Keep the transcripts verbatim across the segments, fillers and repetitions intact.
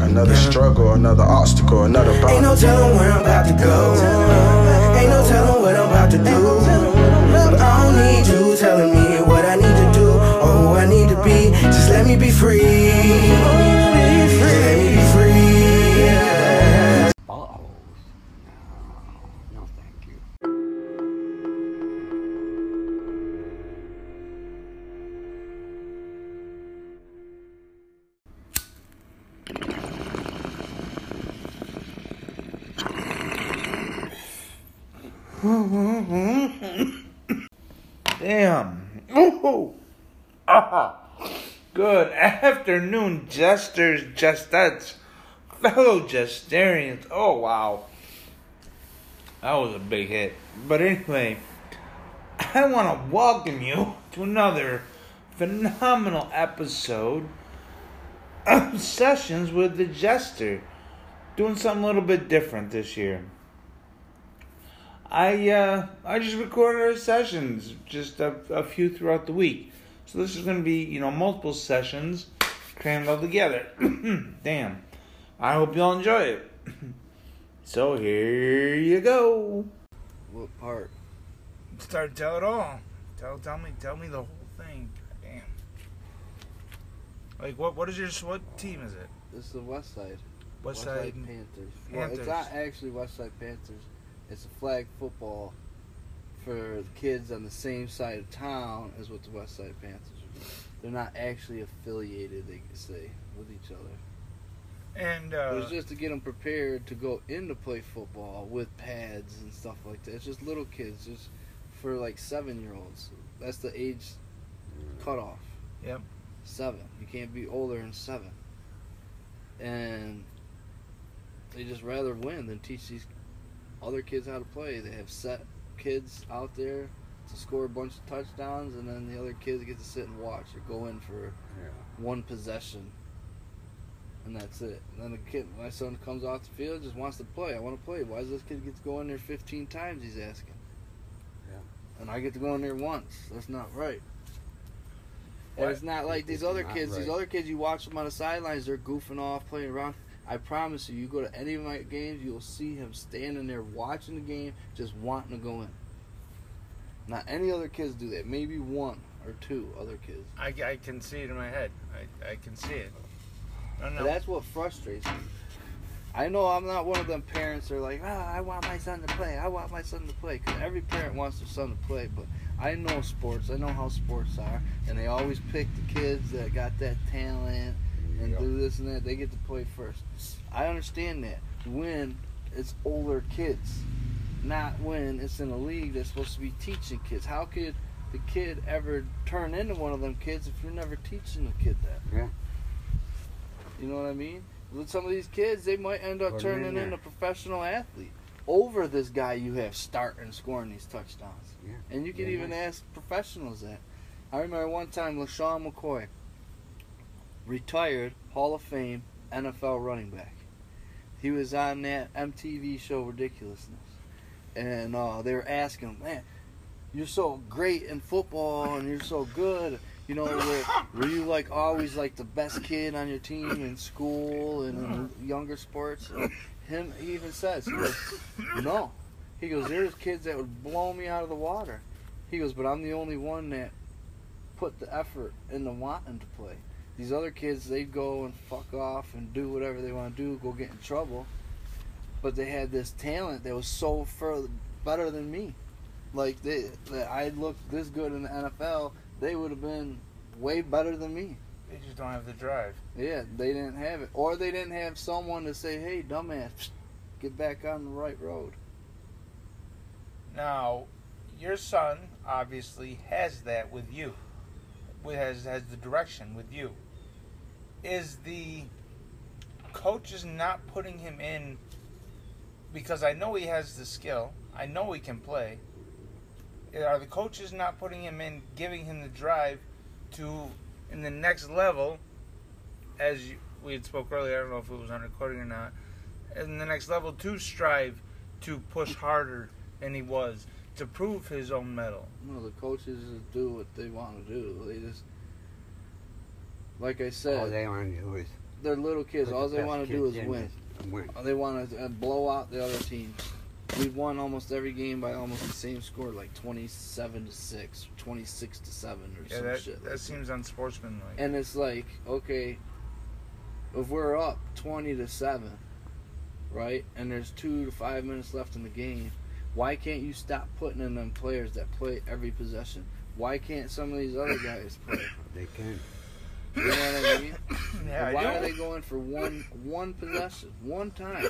Another struggle, another obstacle, another bound. Ain't no telling where I'm about to go. Ain't no telling what I'm about to do. But I don't need you telling me what I need to do or who I need to be. Just let me be free. Just let me be free. Yeah. Balls. No, no, thank you. Damn. Ooh. Ah. Good afternoon, jesters, jestettes, fellow jestarians. Oh, wow. That was a big hit. But anyway, I want to welcome you to another phenomenal episode of Sessions with the Jester. Doing something a little bit different this year. I uh, I just recorded our sessions, just a, a few throughout the week. So this is going to be, you know, multiple sessions crammed all together. Damn. I hope you all enjoy it. So here you go. What part? Start tell it all. Tell tell me tell me the whole thing. Damn. Like what what is your what team is it? It's the West Side. West West Side Side Panthers. Well, Panthers. it's not actually West Side Panthers. It's a flag football for the kids on the same side of town as what the West Side Panthers are. They're not actually affiliated, they can say, with each other. And uh, It was just to get them prepared to go in to play football with pads and stuff like that. It's just little kids, just for like seven-year-olds. That's the age cutoff. Yep. Seven. You can't be older than seven. And they just rather win than teach these other kids how to play. They have set kids out there to score a bunch of touchdowns, and then the other kids get to sit and watch or go in for Yeah. one possession, and that's it. And then the kid, my son comes off the field, just wants to play. I want to play. Why does this kid get to go in there fifteen times? He's asking. Yeah. And I get to go in there once. That's not right. And What? it's not like these It's other not kids. These right. other kids, you watch them on the sidelines, they're goofing off, playing around. I promise you, you go to any of my games, you'll see him standing there watching the game, just wanting to go in. Not any other kids do that. Maybe one or two other kids. I, I can see it in my head. I, I can see it. No, no. But that's what frustrates me. I know I'm not one of them parents that are like, ah, I want my son to play. I want my son to play. Because every parent wants their son to play. But I know sports. I know how sports are. And they always pick the kids that got that talent and Yep. do this and that. They get to play first. I understand that. When it's older kids. Not when it's in a league that's supposed to be teaching kids. How could the kid ever turn into one of them kids if you're never teaching the kid that? Yeah. You know what I mean? With some of these kids, they might end up Put 'em turning in there. into a professional athlete over this guy you have starting scoring these touchdowns. Yeah. And you can Yeah, even yeah. ask professionals that. I remember one time LaShawn McCoy, retired Hall of Fame N F L running back. He was on that M T V show Ridiculousness. And uh, they were asking him, man, you're so great in football and you're so good. You know, were, were you like always like the best kid on your team in school and in younger sports? And him, he even says, he goes, no. He goes, there's kids that would blow me out of the water. He goes, but I'm the only one that put the effort into wanting to play. These other kids, they go and fuck off and do whatever they want to do, go get in trouble. But they had this talent that was so further better than me. Like, they, that I looked this good in the N F L, they would have been way better than me. They just don't have the drive. Yeah, they didn't have it. Or they didn't have someone to say, hey, dumbass, get back on the right road. Now, your son obviously has that with you. With has has the direction with you. Is the coaches not putting him in because I know he has the skill. I know he can play. Are the coaches not putting him in, giving him the drive to, in the next level, as you, we had spoke earlier, I don't know if it was on recording or not, in the next level to strive to push harder than he was, to prove his own mettle? No, the coaches just do what they want to do. They just, like I said, All they want to do is they're little kids. Put All the they best want to do kids is in win. and win. They want to uh, blow out the other team. We've won almost every game by almost the same score, like twenty-seven to six, twenty-six to seven, or Yeah, some that, shit. that like seems unsportsmanlike. And it's like, okay, if we're up twenty to seven, right, and there's two to five minutes left in the game, why can't you stop putting in them players that play every possession? Why can't some of these other guys play? They can. You know what I mean? Yeah, And why I are do. they going for one one possession, one time?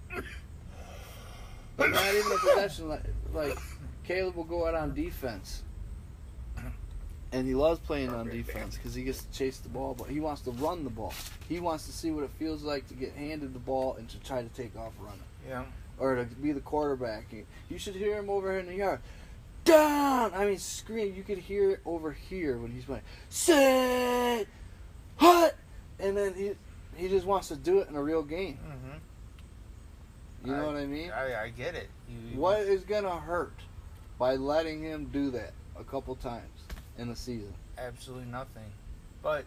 But not even a possession. Like, like Caleb will go out on defense, and he loves playing on defense because he gets to chase the ball, but he wants to run the ball. He wants to see what it feels like to get handed the ball and to try to take off running, Yeah. or to be the quarterback. You should hear him over here in the yard. Down! I mean, scream. You could hear it over here when he's like, sit, hut, and then he he just wants to do it in a real game. Mm-hmm. You know what I mean? I, I get it. You, What is gonna hurt by letting him do that a couple times in the season, Absolutely nothing. But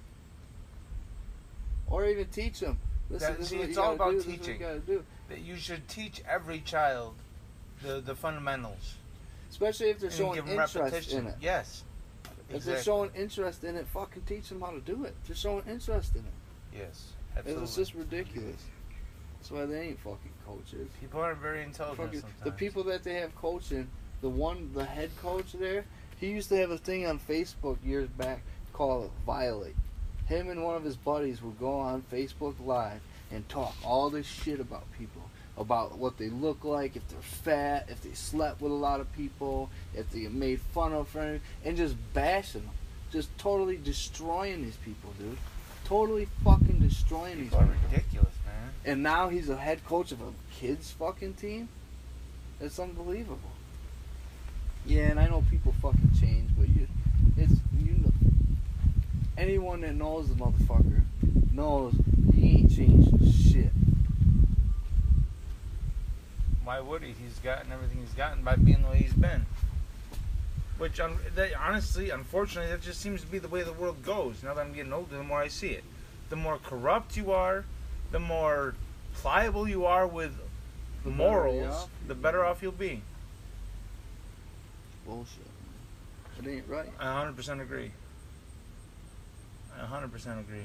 or even teach him? Listen, That- this see, is what it's you all gotta about do, this is what teaching. you gotta do. that you should teach every child the, the fundamentals. Especially if they're and showing give them interest repetition. in it. Yes. If they're showing interest in it, fucking teach them how to do it. If they're showing interest in it. Yes. It's Absolutely. just ridiculous. That's why they ain't fucking coaches. People are very intelligent Fucking, sometimes. the people that they have coaching, the one, the head coach there, he used to have a thing on Facebook years back called Violate. Him and one of his buddies would go on Facebook Live and talk all this shit about people. About what they look like, if they're fat, if they slept with a lot of people, if they made fun of them, and just bashing them. Just totally destroying these people, dude. Totally fucking destroying these People are people. ridiculous, man. And now he's a head coach of a kids fucking team? It's unbelievable. Yeah, and I know people fucking change, but you, it's, you know, anyone that knows the motherfucker knows he ain't changed shit. Why would he? He's gotten everything he's gotten by being the way he's been. Which, un- that, honestly, unfortunately, that just seems to be the way the world goes. Now that I'm getting older, the more I see it. The more corrupt you are, the more pliable you are with The better morals, you are. the better off you'll be. Bullshit. It ain't right. I one hundred percent agree. I one hundred percent agree.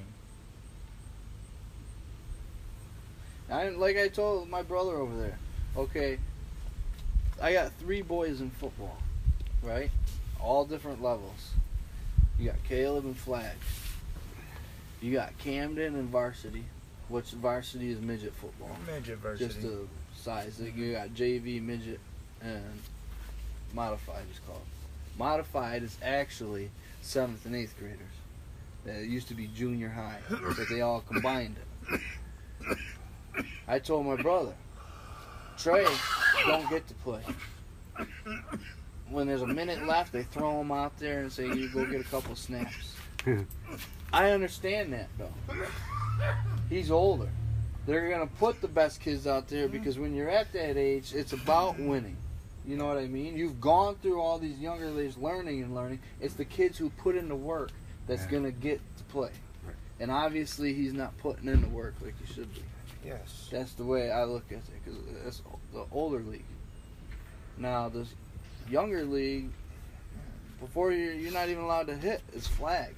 I like I told my brother over there. Okay, I got three boys in football, right? All different levels. You got Caleb and Flag. You got Camden and varsity, which varsity is midget football. Midget varsity. Just the size. Like, you got J V, midget, and modified is called. Modified is actually seventh and eighth graders. It used to be junior high, but they all combined it. I told my brother, Trey don't get to play. When there's a minute left, they throw him out there and say, you go get a couple snaps. I understand that, though. He's older. They're going to put the best kids out there because when you're at that age, it's about winning. You know what I mean? You've gone through all these younger days learning and learning. It's the kids who put in the work that's Yeah. going to get to play. Right. And obviously, he's not putting in the work like he should be. Yes. That's the way I look at it, because that's the older league. Now, this younger league, before you're, you're not even allowed to hit, it's flag.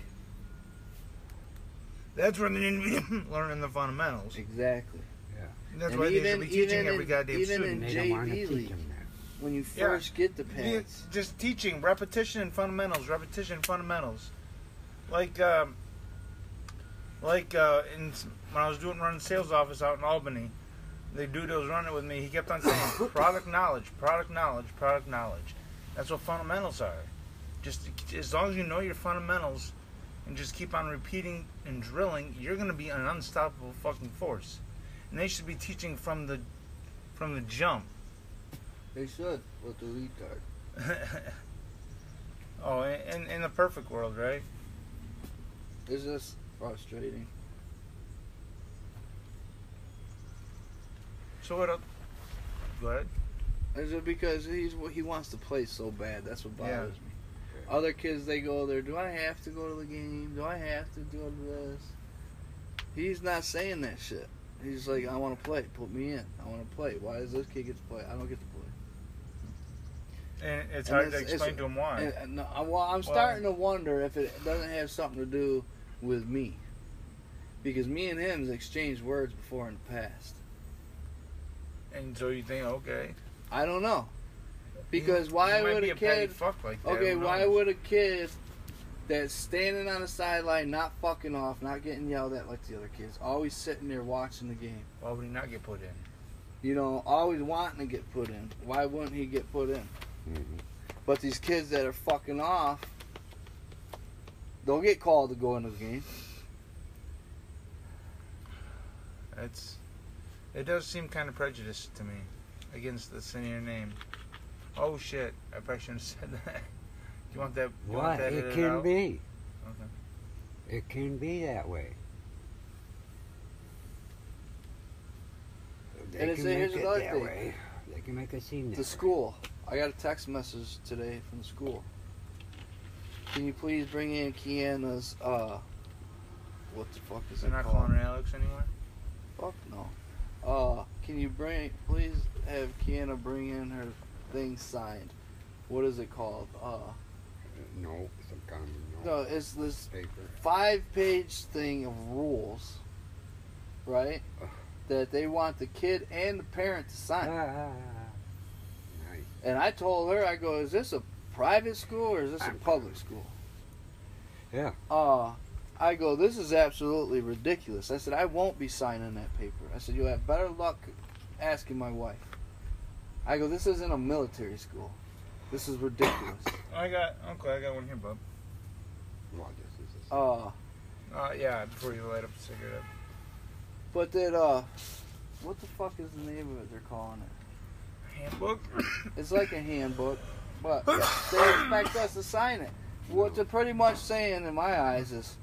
That's where they need to be learning the fundamentals. Exactly. That's And why they even- should be teaching even every in- goddamn even student. They J don't want to V teach league. them that. When you Yeah. first get the Yeah, pants. just teaching repetition and fundamentals, repetition and fundamentals. Like, um, like uh, in, when I was doing running sales office out in Albany, the dude that was running it with me, he kept on saying product knowledge, product knowledge, product knowledge. That's what fundamentals are. Just as long as you know your fundamentals and just keep on repeating and drilling, you're going to be an unstoppable fucking force. And they should be teaching from the from the jump. They should, with the retard. Oh, in, in the perfect world, right? It's just frustrating. So what? el- Go ahead. It's just because he's he wants to play so bad. That's what bothers Yeah. me. Other kids, they go there. Do I have to go to the game? Do I have to do this? He's not saying that shit. He's like, I want to play. Put me in. I want to play. Why does this kid get to play? I don't get to play. And it's And hard it's- to explain it's- to him why. And, and, uh, well, I'm starting to wonder if it doesn't have something to do with me. Because me and him has exchanged words before in the past. And so you think, okay. I don't know. Because He- why he might would be a a petty kid... fuck like that, Okay, who why knows? would a kid that's standing on the sideline, not fucking off, not getting yelled at like the other kids, always sitting there watching the game, Why would he not get put in? you know, always wanting to get put in, why wouldn't he get put in? Mhm. But these kids that are fucking off, they'll get called to go into the game. It's, it does seem kind of prejudiced to me against the senior name. Oh shit! I probably shouldn't have said that. You want that? You What? want that It edited can out? be. Okay. It can be that way. They And it's- can here's make it another that thing. way. They can make it seem that The school. I got a text message today from the school. Can you please bring in Kiana's, uh, what the fuck is They're it not called? calling her Alex anymore. Fuck no. Uh, can you bring, please have Kiana bring in her thing signed. What is it called? Uh, No, some kind of no, no, it's this paper. five page thing of rules, right? Ugh. That they want the kid and the parent to sign. Ah, nice. And I told her, I go, is this a private school or is this a public school? Yeah. Uh, I go, this is absolutely ridiculous. I said, I won't be signing that paper. I said, you'll have better luck asking my wife. I go, this isn't a military school. This is ridiculous. I got Uncle. I got one here, bub. Well, this is a- Uh, Uh, yeah. Before you light up the cigarette. but that, uh, what the fuck is the name of it they're calling it? Handbook. It's like a handbook, but they expect us to sign it. What they're pretty much saying in my eyes is,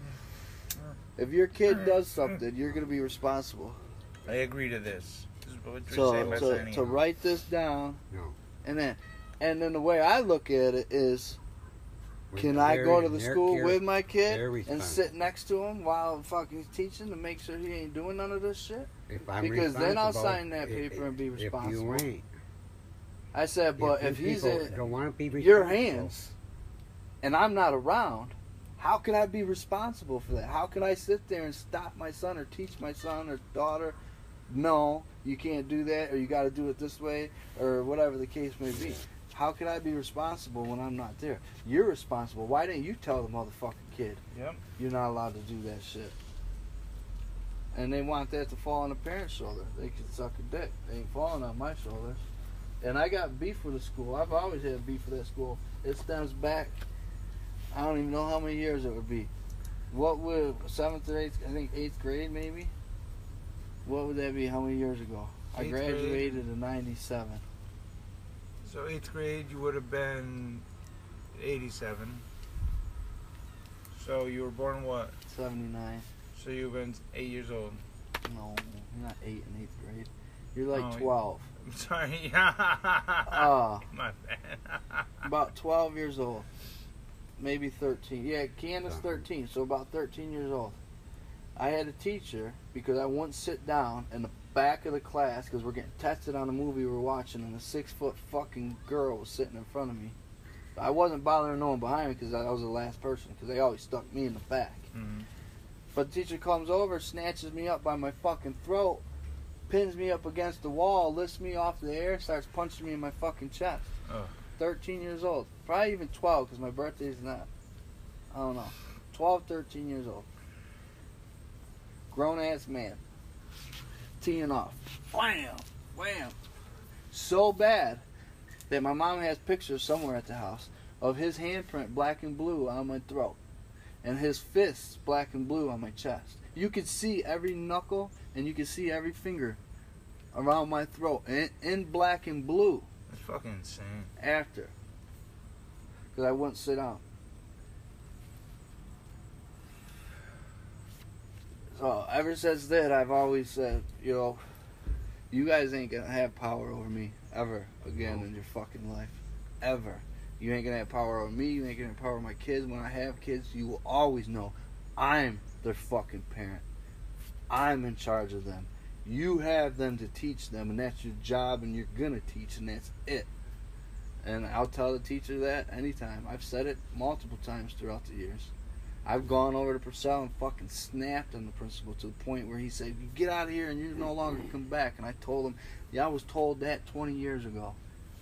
if your kid does something, you're going to be responsible. I agree to this. This is what you're So, saying by to, signing to it. write this down, No. and then, and then the way I look at it is, When can I they're go to in the their school care- with my kid they're and responsible. sit next to him while fucking he's teaching to make sure he ain't doing none of this shit? If I'm Because then I'll responsible, sign that if- paper and be if responsible. you ain't, I said, but if, you he's people in don't want to be your responsible, hands and I'm not around, how can I be responsible for that? How can I sit there and stop my son or teach my son or daughter, no, you can't do that, or you got to do it this way, or whatever the case may be? How can I be responsible when I'm not there? You're responsible. Why didn't you tell the motherfucking kid Yep. you're not allowed to do that shit? And they want that to fall on the parent's shoulder. They can suck a dick. They ain't falling on my shoulders. And I got beef with the school. I've always had beef with that school. It stems back, I don't even know how many years it would be. What would, seventh or eighth, I think eighth grade maybe? What would that be, how many years ago? I Eighth grade. graduated in ninety-seven. So eighth grade, you would have been eighty-seven. So you were born what? seventy-nine. So you've been eight years old. No, you're not eight in eighth grade. You're like Oh, twelve. I'm sorry. Uh, My bad. about twelve years old. Maybe thirteen. Yeah, Kiana's thirteen, so about thirteen years old. I had a teacher, because I wouldn't sit down in the back of the class, because we're getting tested on a movie we were watching, and a six-foot fucking girl was sitting in front of me. I wasn't bothering no one behind me, because I was the last person, because they always stuck me in the back. Mhm. But the teacher comes over, snatches me up by my fucking throat, pins me up against the wall, lifts me off the air, starts punching me in my fucking chest. Oh. thirteen years old. Probably even twelve, because my birthday's not. I don't know. twelve, thirteen years old. Grown ass man. Teeing off. Wham! Wham! So bad that my mom has pictures somewhere at the house of his handprint black and blue on my throat. And his fists black and blue on my chest. You could see every knuckle and you could see every finger around my throat in, in black and blue That's fucking insane. after. Because I wouldn't sit down. So ever since then, I've always said, you know, you guys ain't gonna have power over me ever again in your fucking life. Ever. You ain't gonna have power over me, you ain't gonna have power over my kids. When I have kids, you will always know I'm their fucking parent. I'm in charge of them. You have them to teach them, and that's your job, and you're gonna teach, and that's it. And I'll tell the teacher that anytime. I've said it multiple times throughout the years. I've gone over to Purcell and fucking snapped on the principal to the point where he said, "You get out of here and you're no longer come back." And I told him, "Yeah, I was told that twenty years ago."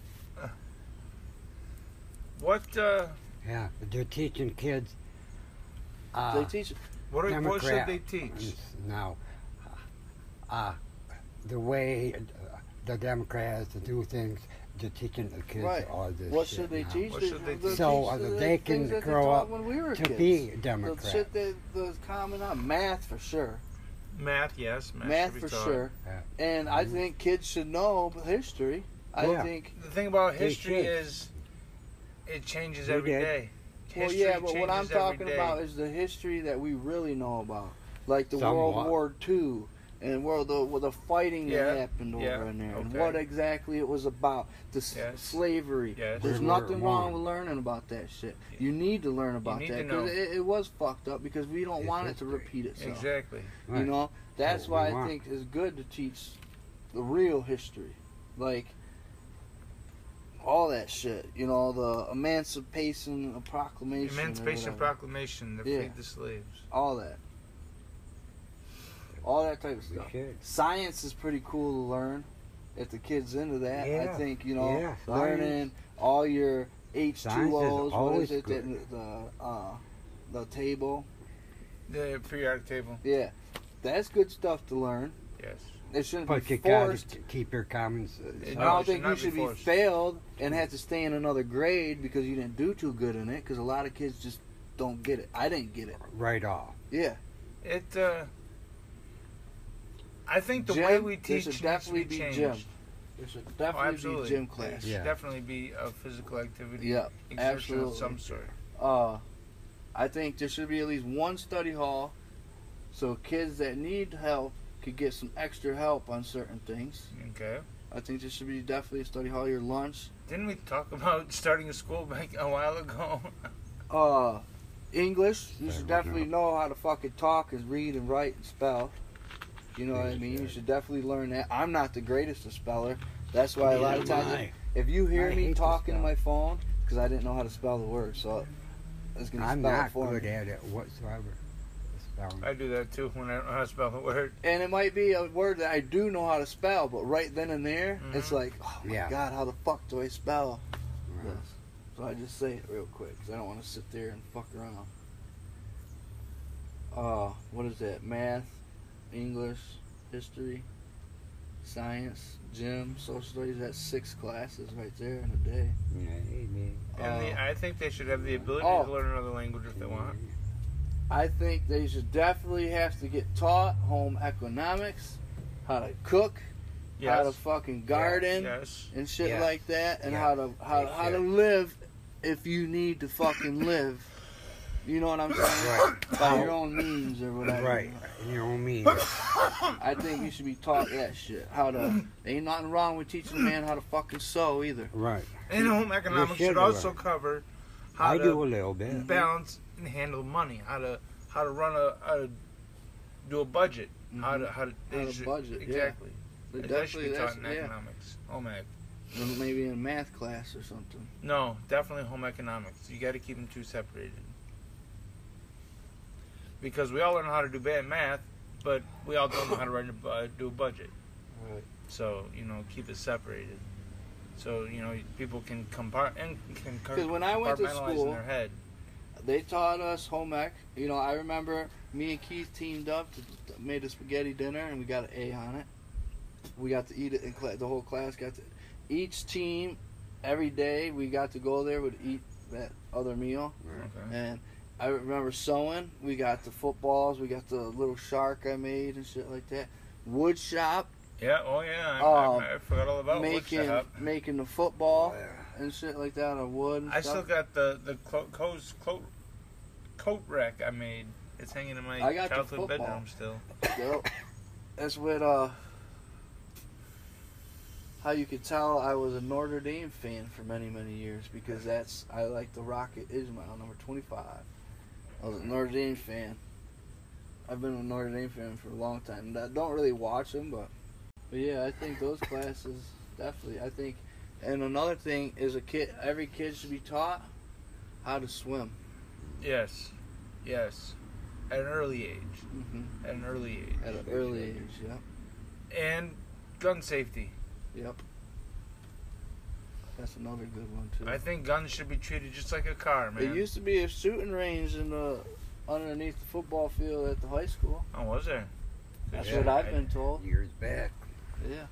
What uh, Yeah, they're teaching kids. Uh, they teach. what, are, what should Democrat- they teach? Now, uh, the way uh, the Democrats to do things, they're teaching the kids Right. all this What shit should they now. teach? What should they They'll teach? So, teach uh, the they things can that they grow taught up when we were to kids. be The Democrats. shit that was common on math for sure. Math, yes. Math, Math should be for taught. sure. Yeah. And I Mhm. think kids should know history. I Yeah. think. The thing about They history should. is it changes They every did. day. Well, History yeah, but what I'm changes every talking day. about is the history that we really know about, like the Somewhat. World War Two and world the well, the fighting Yeah, that happened over yeah, in there, and okay. what exactly it was about. The s- Yes. slavery. Yes. There's World War nothing wrong One. with learning about that shit. You need to learn about need that to know. because it, it was fucked up because we don't It's want it to history. repeat itself. Exactly. You Right. know, that's That's what why we I want. think it's good to teach the real history, like all that shit. You know, the Emancipation Proclamation, or Emancipation whatever. Proclamation to Yeah. freed the slaves. all that, all that type of We stuff. should. Science is pretty cool to learn if the kid's into that. I Yeah. think you know, Yeah, learning all your H Science two is O's. What always is it? The, good. the uh, the table. The periodic table. Yeah, that's good stuff to learn. Yes. It shouldn't But be you gotta forced. k- keep your common sense. It- I No, don't it think should you not should be be forced. failed and have to stay in another grade because you didn't do too good in it. Because a lot of kids just don't get it. I didn't get it. Right off. Yeah, It. Uh, I think the Gym, way we there teach should needs to definitely be be changed. gym. there should Oh, definitely absolutely. be gym There class. should Yeah. definitely be a physical activity. Yeah, exertion absolutely. of some sort. Uh, I think there should be at least one study hall, so kids that need help could get some extra help on certain things. Okay. I think there should be definitely a study hall. Your lunch, Didn't we talk about starting a school back a while ago? uh, English. You Fair should definitely enough. know how to fucking talk and read and write and spell. You know what I mean? You should definitely learn that. I'm not the greatest of speller. That's why a lot of Neither times, am I. if you hear I me hate to talking to spell. my phone, because I didn't know how to spell the word, so I was gonna I'm spell it not for good me. at it whatsoever. Spelling. I do that too when I don't know how to spell a word. And it might be a word that I do know how to spell, but right then and there, it's Mhm. like, oh my Yeah. god, how the fuck do I spell Right. this? So I just say it real quick because I don't want to sit there and fuck around. Uh, what is that? Math, English, history, science, gym, social studies. That's six classes right there in a day. Yeah, maybe. And the, Uh, I think they should have the ability oh. to learn another language if they want. I think they should definitely have to get taught home economics, how to cook, how to Yes. fucking garden. Yes. and shit Yeah. like that, and Yeah. how to how, They how to should. live if you need to fucking live. You know what I'm saying? Right. By your own means or whatever. Right. You know what I mean? I think you should be taught that shit. How to. Ain't nothing wrong with teaching a man how to fucking sew either. Right. And home economics should should also learn. cover how I to do a little bit. balance and handle money, how to how to run a how to do a budget, how to how to, they How to should- budget, yeah. exactly. But That should be definitely taught that's in yeah. economics. Home ec. Or maybe in math class or something. No, definitely home economics. You got to keep them two separated. Because we all learn how to do bad math, but we all don't know how to write a, bu- do a budget. Right. So you know, keep it separated. So you know, people can compart and can Because when I went to compartmentalize in school, their head. they taught us home ec. You know, I remember me and Keith teamed up to made a spaghetti dinner, and we got an A on it. We got to eat it in class. The whole class got to. Each team, every day, we got to go there would eat that other meal. Okay. And I remember sewing. We got the footballs. We got the little shark I made and shit like that. Wood shop, Yeah. Oh yeah. I, Um, I, I forgot all about making woodshop. making the football Oh, yeah. and shit like that out of wood. And I stuff. still got the the clo- coat coat coat rack I made. It's hanging in my I got the childhood football. bedroom still. Yep. That's what uh how you could tell I was a Notre Dame fan for many, many years because that's I like the Rocket Ismail number twenty five. I was a Notre Dame fan. I've been a Notre Dame fan for a long time. I don't really watch them, but but yeah, I think those classes definitely. I think, and another thing is a kid. Every kid should be taught how to swim. Yes, yes, at an early age. Mm-hmm. At an early age. At an early age, yeah. And gun safety. Yep. That's another good one too. I think guns should be treated just like a car, man. There used to be a shooting range in the underneath the football field at the high school. Oh, was there? That's Yeah, what I've I- been told. Years back. Yeah.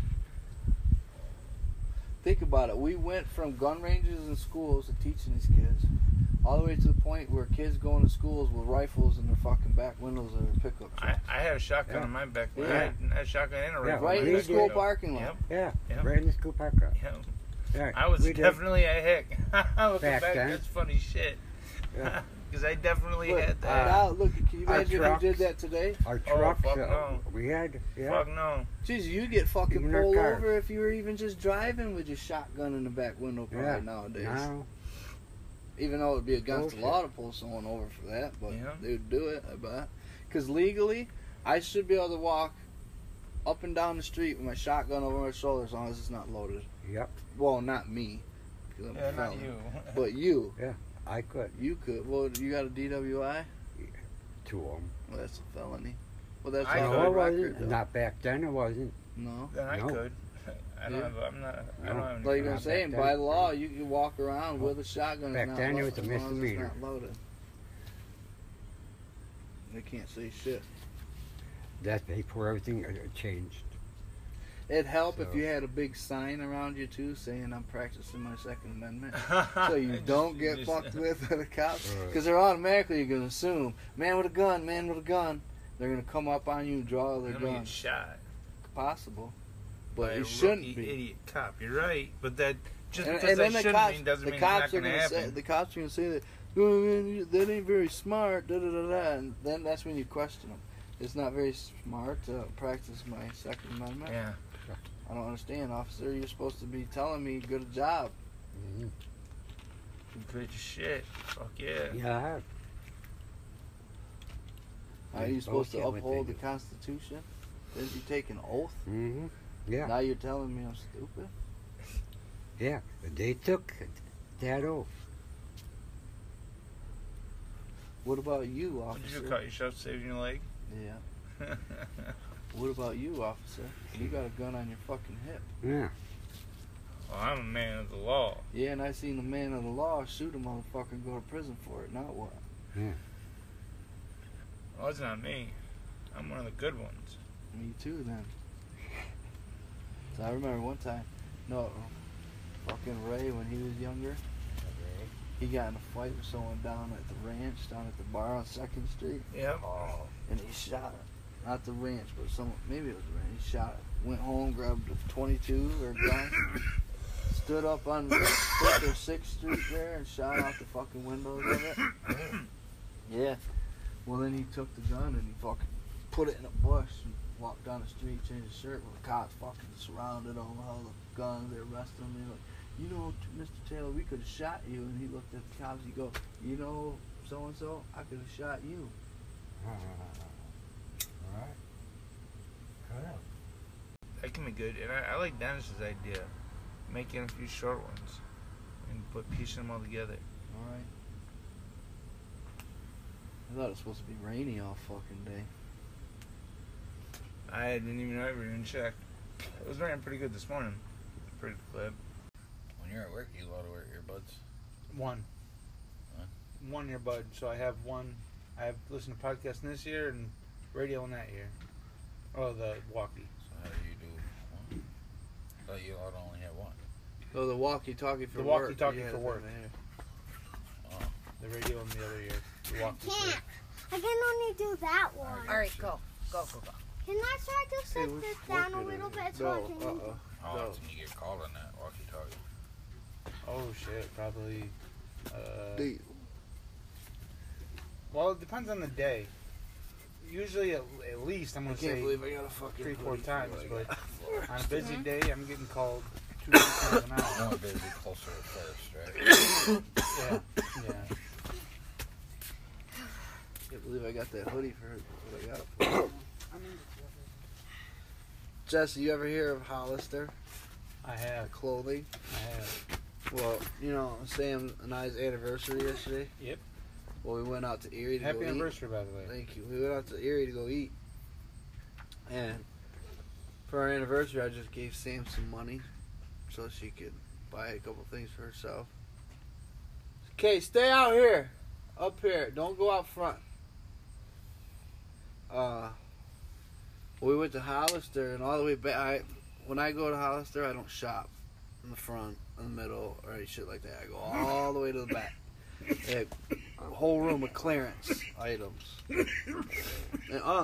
Think about it. We went from gun ranges in schools to teaching these kids, all the way to the point where kids going to schools with rifles in their fucking back windows of their pickup I, trucks. I had a shotgun Yeah. in my back. Yeah. I, had, I had a shotgun and a Yeah, rifle. Right in in my the we school back. parking lot. Yep. Yeah, Yep. right in the school park lot. Yep. Yeah, I was we did. definitely a hick. Looking Back back, then. that's funny shit. Yeah. Because I definitely But had that. now, look, can you Our imagine if you trucks. did that today? Our Oh, trucks, fuck uh, no. we had, yeah. Fuck no. Jeez, you get fucking Even our pulled cars. over if you were even just driving with your shotgun in the back window probably Yeah. nowadays. Now, Even though it would be against the Bullshit. law to pull someone over for that, but Yeah. they would do it, I bet. Because legally, I should be able to walk up and down the street with my shotgun over my shoulder as long as it's not loaded. yep, Well, not me. 'cause I'm a Yeah, not felon. you. But you. I could. You could. Well, you got a D W I? Two of them. Well, that's a felony. Well, that's I on could. the No, it record, wasn't. though. Not back then, it wasn't. No. Then I No. could. I don't Yeah. have. I'm not. I don't No. have. Any Like I'm Not back saying, then. by law, you can walk around with a shotgun. Back it's not then, it loaded, was a as long as it's misdemeanor. not loaded. They can't say shit. That's before everything uh, changed. It'd help if So- you had a big sign around you too, saying I'm practicing my Second Amendment, so you Just- don't get just- fucked with by the cops. Right. Because they're automatically gonna assume, man with a gun, man with a gun. They're gonna come up on you and draw their I'm gonna get gun. shot. Possible, by but a it shouldn't rookie be. Idiot cop. You're right, but that just And, because and I then the shouldn't cops, mean doesn't the mean cops it's are not gonna gonna happen. say, the cops are gonna say that, oh, man, you- that ain't very smart. Da da da da. And then that's when you question them. It's not very smart to practice my Second Amendment. Yeah. I don't understand, officer. You're supposed to be telling me good job. Mm-hmm. Good shit. Fuck yeah. Yeah, Are you It's supposed to bullshit what uphold they the do. Constitution? Didn't you take an oath? mm-hmm. Yeah, Now you're telling me I'm stupid? yeah. But they took that oath. What about you, Did you officer? cut yourself saving your leg? Yeah. What about you, officer? You got a gun on your fucking hip. Yeah. Well, I'm a man of the law. Yeah, and I seen the man of the law shoot a motherfucker and go to prison for it. Now what? Well, it's not me. I'm one of the good ones. Me too, then. So I remember one time, no, fucking Ray, when he was younger, he got in a fight with someone down at the ranch, down at the bar on second Street, Yep. and he shot it. Not the ranch, but someone, maybe it was the ranch. He shot it. Went home, grabbed a twenty-two or a gun, stood up on Fifth or Sixth Street there and shot out the fucking windows of it. Yeah. Well, then he took the gun and he fucking put it in a bush and walked down the street, changed his shirt. Well, the cops fucking surrounded all, all the guns. They arrested him. They like, you know, Mister Taylor, we could have shot you. And he looked at the cops. He goes, you know, so and so, I could have shot you. Uh, all right. Cut out. That can be good. And I, I like Dennis's idea. Making a few short ones. And put piecing them all together. All right. I thought it was supposed to be rainy all fucking day. I didn't even know. I even checked. It was raining pretty good this morning. Pretty clip. When you're at work, you ought to wear earbuds. One. Huh? One earbud. So I have one. I have listened to podcasts this year and radio in that year. Oh, the walkie. So how do you do one? I thought you ought to only have one. Oh, the walkie-talkie for The work. walkie-talkie You had for it work. there. Oh, The radio in the other year. The walkie. Can't. I can only do that one. Alright. All right, go, go, go, go. Can I try to Hey, set which this work down a it little is? bit so No, I can... uh-uh. oh No. that's when you get called on that walkie-talkie. Oh shit, probably. Uh, Dude, well, it depends on the day. Usually, at, at least I'm I gonna can't say believe I got a fucking three, four hoodie times. for what I But got. on a busy day, I'm getting called two, three times an You hour. want to be closer at first, right? Yeah, yeah. Can't believe I got that hoodie for what I got it for. Jesse, you ever hear of Hollister I have. clothing? I have. Well, you know, Sam and I's anniversary yesterday. Yep. Well, we went out to Erie to Happy go anniversary, by the way. eat. Thank you. We went out to Erie to go eat. And for our anniversary, I just gave Sam some money so she could buy a couple things for herself. Okay, stay out here. Up here. Don't go out front. Uh, we went to Hollister, and all the way back, I, when I go to Hollister, I don't shop in the front, in the middle, or any shit like that. I go all the way to the back. They had a whole room of clearance items. And, uh,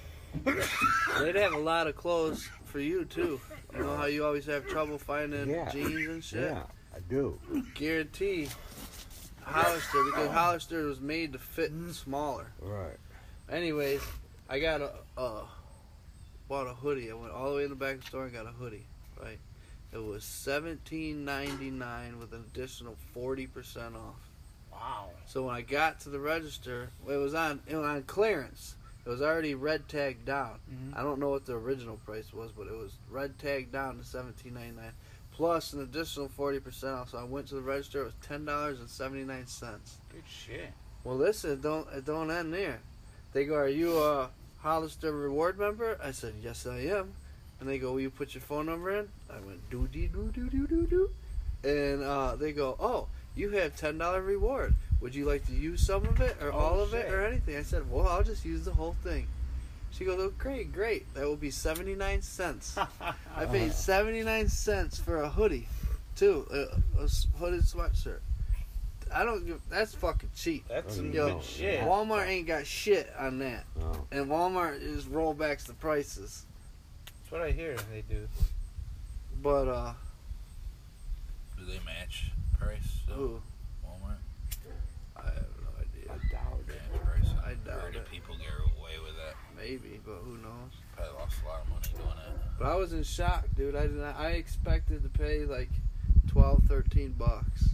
they'd have a lot of clothes for you, too. You know how you always have trouble finding Yeah. jeans and shit? Yeah, I do. Guarantee Hollister, because Hollister was made to fit smaller. Right. Anyways, I got a, uh, bought a hoodie. I went all the way in the back of the store and got a hoodie, right? It was seventeen ninety-nine with an additional forty percent off. Wow. So when I got to the register, it was on it was on clearance. It was already red tagged down. Mhm. I don't know what the original price was, but it was red tagged down to seventeen ninety-nine plus an additional forty percent off. So I went to the register. It was ten dollars and seventy-nine cents. Good shit. Well, listen, don't it don't end there. They go, "Are you a Hollister reward member?" I said, "Yes, I am." And they go, "Will you put your phone number in?" I went, "Do dee doo doo doo doo doo." And uh, they go, "Oh, you have ten dollar reward. Would you like to use some of it or Oh, all of it shit. or anything?" I said, "Well, I'll just use the whole thing." She goes, "Oh, great, great. That will be seventy-nine cents." I paid seventy-nine cents for a hoodie, too, a, a s- hooded sweatshirt. I don't give. That's fucking cheap. That's some Yo, good shit. Walmart ain't got shit on that, No. and Walmart just rollbacks the prices. That's what I hear they do. But uh, Do they match price? So ooh, Walmart I have no idea. I doubt it. match price. I doubt Where do it. people get away with that? Maybe, but who knows? Probably lost a lot of money doing it. But I was in shock, dude. I did not. I expected to pay like twelve, thirteen bucks,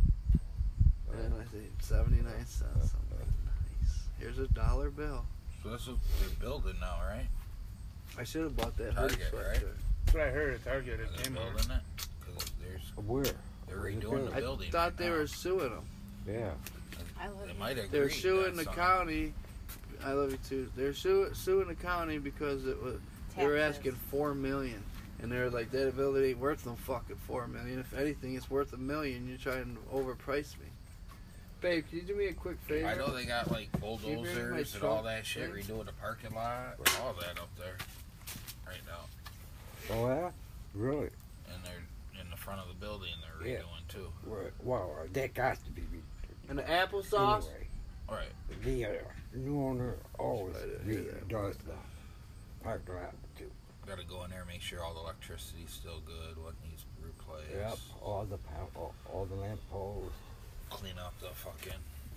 and I think seventy-nine cents. I'm like, nice. Here's a dollar bill. So that's what they're building now, right? I should have bought that hoodie Target, right? sweatshirt. That's what I heard at Target Are at they Kmart. building it? Because there's Where? they're Where's it redoing built? the I building. thought right they now. were suing them. Yeah. I love They you. might agree. They're suing on the something. county. I love you too. They're suing suing the county because it was they were Taxes. asking four million, and they're like that building ain't worth no fucking four million. If anything, it's worth a million. You're trying to overprice me, babe. Can you do me a quick favor? I know they got like you bring my bulldozers and all truck, that shit, please? redoing the parking lot, all that up there right now. Oh, yeah? Really? And they're in the front of the building. They're Yeah. redoing too. Well, well, that got to be. And the applesauce. Anyway, All right. the uh, new owner always Right, I re- hear that. does the parking lot too. Got to go in there, make sure all the electricity's still good, what needs replaced. Yep, all the pow- all, all the lamp poles, Clean up the fucking.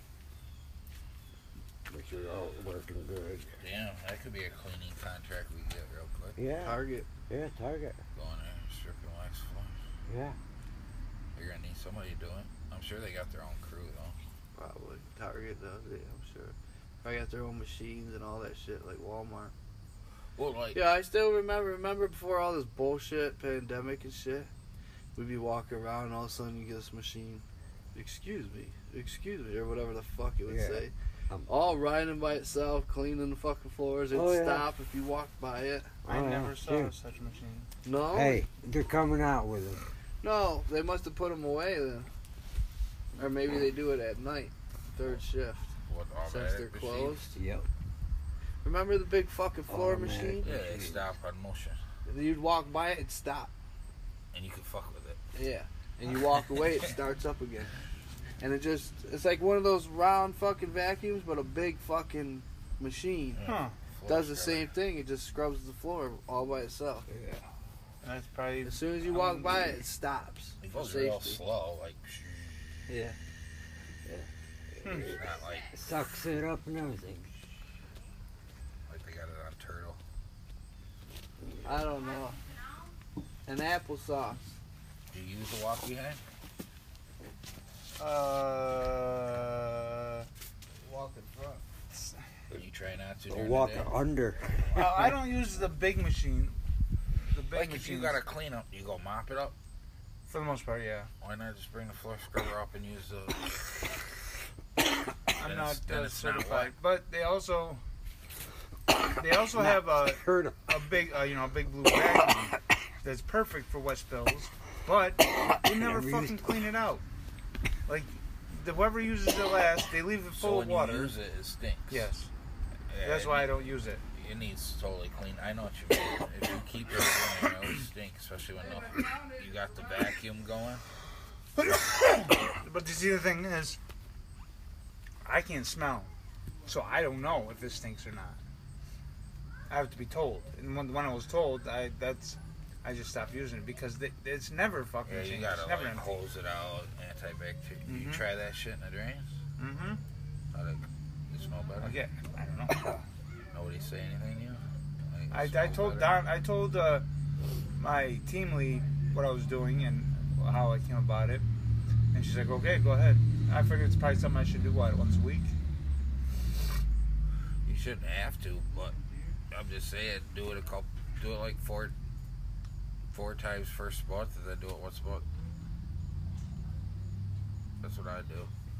make sure they're all working good. Damn, that could be a cleaning contract we get real quick. Yeah, Target. yeah, Target. Go in there and strip and wax floors. Yeah, You're gonna need somebody to do it. I'm sure they got their own crew though. Probably Target does it. I'm sure. I got their own machines and all that shit like Walmart. Well, like, Yeah, I still remember. Remember before all this bullshit, pandemic and shit, we'd be walking around and all of a sudden you get this machine. Excuse me, excuse me, or whatever the fuck it would Yeah. say. Um, All riding by itself, cleaning the fucking floors. It'd Oh, yeah. stop if you walked by it. I Oh, never yeah, saw too. such a machine. No, Hey, they're coming out with them. no, they must have put them away then, or maybe they do it at night, third shift, what, all since that they're machine? closed. Yep. Remember the big fucking floor Automatic. machine? Yeah, they stop on motion, You'd walk by it, it'd stop. and you can fuck with it. Yeah. And you walk away, it starts up again. And it just, it's like one of those round fucking vacuums, but a big fucking machine. Huh. Floor Does the scrubber. same thing, it just scrubs the floor all by itself. Yeah. And that's probably. As soon as you walk by it, it stops. It For goes real safety. slow, like. Yeah. Hmm. It's not like Sucks it up and everything. like they got it on turtle. I don't know. And applesauce. Do you use the walk behind? Uh. Walk in front. try not to. Or during walk the day? under. Uh, I don't use the big machine. The big Like if you machines, got to clean up, you go mop it up. for the most part, yeah. Why not just bring the floor scrubber up and use the? I'm Then not it's- then uh, it's not certified, wet. but they also they also have a Heard of a big uh, you know a big blue vacuum that's perfect for wet spills, but they never Never fucking used clean it out. Like the whoever uses it last, they leave it So full when of water. you use it, it stinks. Yes, Yeah, that's it why I need- don't use it. It needs totally clean. I know what you mean. If you keep it in there, it'll stink, especially when the, you got the vacuum going. But you see, the thing is, I can't smell, so I don't know if it stinks or not. I have to be told, and when, when I was told, I that's I just stopped using it because they, it's never fucking Yeah, you changed. gotta It's never like empty. hose it out, antibacterial. You Mhm. try that shit in the drains? Mm-hmm. How to, it smell better? Okay, I don't know. Nobody say anything to you? Like, it I, I smells told better? Don, I told uh, my team lead what I was doing and how I came about it, and she's like, "Okay, go ahead." I figured it's probably something I should do what once a week. You shouldn't have to, but I'm just saying, do it a couple, do it like four, four times first month, and then do it once a month. That's what I do.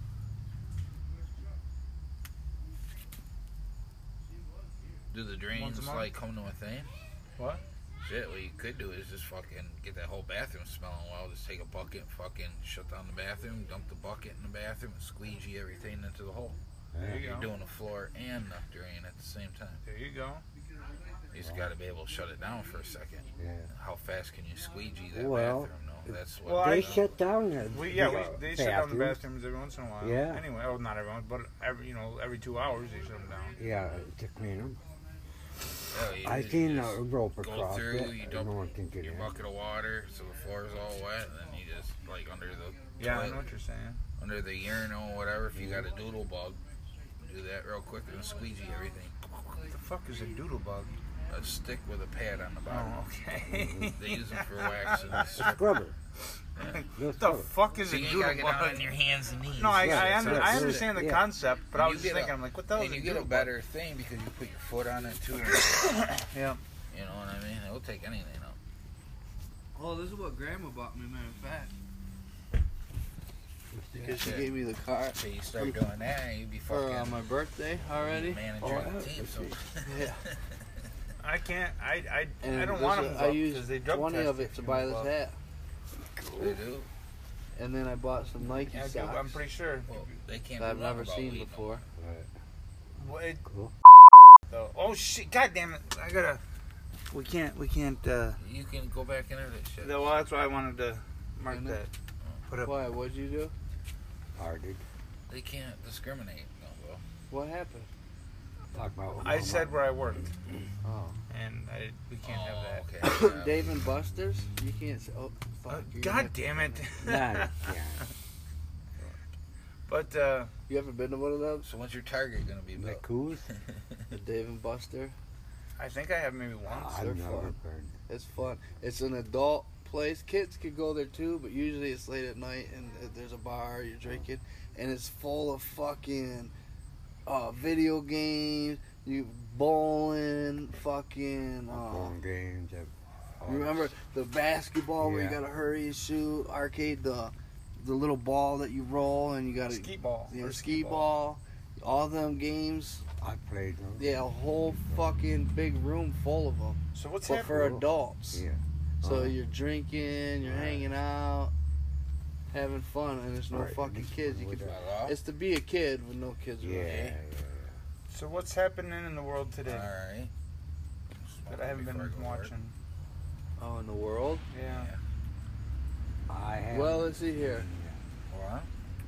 Do the drains Once a month? like come to a thing? What? Shit, what you could do is just fucking get that whole bathroom smelling well. Just take a bucket, fucking shut down the bathroom, dump the bucket in the bathroom, and squeegee everything into the hole. There you You're go. doing the floor and the drain at the same time. There you go. You just got to be able to shut it down for a second. Yeah. How fast can you squeegee that Well, bathroom? No, that's what. well, They I- shut down the We, yeah, the, we, uh, they shut down the bathrooms. bathrooms every once in a while. Yeah. Anyway, oh, not everyone, but every you know every two hours they shut them down. Yeah, to clean them. Yeah, you I just seen a rope go across through, it. you No dump one can get your in. bucket of water, so the floor is all wet, and then you just like under the Yeah, I toilet, know what you're saying. under the urinal, whatever. If you got a doodle bug, do that real quick and squeegee everything. What the fuck is a doodle bug? A stick with a pad on the bottom. Oh, okay. They use them for wax and A scrubber. Yeah. Just What the scrubber. fuck is So a you doodle gotta get down bug? on your hands and knees. No, I, Yeah, I, that's under, what I it is. understand the Yeah. concept, but I And was you just get thinking, a- I'm like, what the hell is And a you get a doodle bug? better thing because you put your foot on it too. Yeah. You know what I mean? It'll take anything up. Oh, this is what Grandma bought me, matter of fact. Because she Yeah. gave me the car So you start doing that, and you be for fucking uh, my birthday already. manager Oh, of the yeah, team. So. Yeah. I can't. I I, And I don't this want is- them. I used because they drug twenty test of if it to you buy move this up. hat, They do. and then I bought some Nike Yeah, I do, socks I'm pretty sure. Well, they can't. that I've do nothing never about seen weed, before. Well, it, Cool. though. Oh shit! God damn it! I gotta. We can't. We can't. uh though. You can go back into this shit. Well, that's why I wanted to mark Mhm. that. Put up. Why? What'd you do? Parted. They can't discriminate. No, well. What happened? Talk about I said where I worked, Oh, and I, we can't have that. Oh, okay. Dave and Buster's. You can't say. Oh, fuck. Uh, you're God gonna- damn it! Nah, yeah. But uh, You ever been to one of those? So when's your target gonna be The built? coos? The Dave and Buster. I think I have maybe once. I've they're never fun. been. It's fun. It's an adult place. Kids could go there too, but usually it's late at night and there's a bar, you're drinking, and it's full of fucking uh, video games, you bowling, fucking. Uh, Phone games. uh, all you remember the basketball where you Yeah. gotta hurry and shoot? Arcade, the the little ball that you roll and you gotta Ski ball. yeah, or ski ball. All them games. I played those. Yeah, a whole fucking big room full of them, So what's but happening? for adults. Yeah. So Uh, you're drinking, you're Right. hanging out, having fun, and there's no Right, fucking it's kids. fun You with can, that. Hello? it's to be a kid with no kids Yeah, around. yeah, So what's happening in the world All today right. that I haven't been Before I go to work. watching? Oh, in the world? Yeah. yeah. I have. Well, let's see here. What?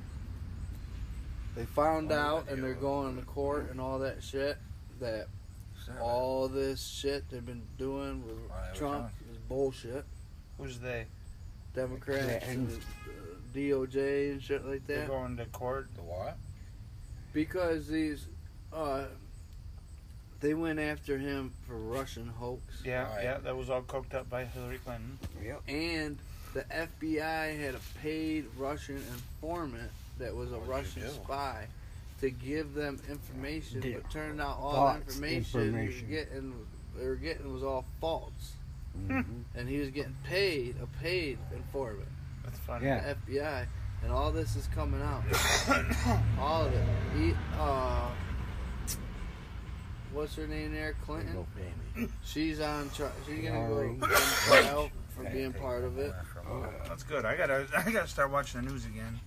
They found Oh, out, yeah. and they're going to court and all that shit. That Seven. all this shit they've been doing with Why, what's Trump wrong? is bullshit. Who's they? Democrats Yeah, and and- the, uh, D O J and shit like They're that. going to court. The what? Because these, uh, they went after him for Russian hoax. Yeah, Right. yeah. That was all coked up by Hillary Clinton. Yep. And the F B I had a paid Russian informant that was a What'd you Russian do? spy, to give them information, The but turned out all false the information, information. He was getting, they were getting was all false, Mhm. and he was getting paid a paid informant, That's funny. Yeah. the F B I, and all this is coming out, all of it. He, uh, what's her name there, Clinton? She's on. Tri- she's gonna go Hillary. on trial for being part of it. That's good. I gotta, I gotta start watching the news again.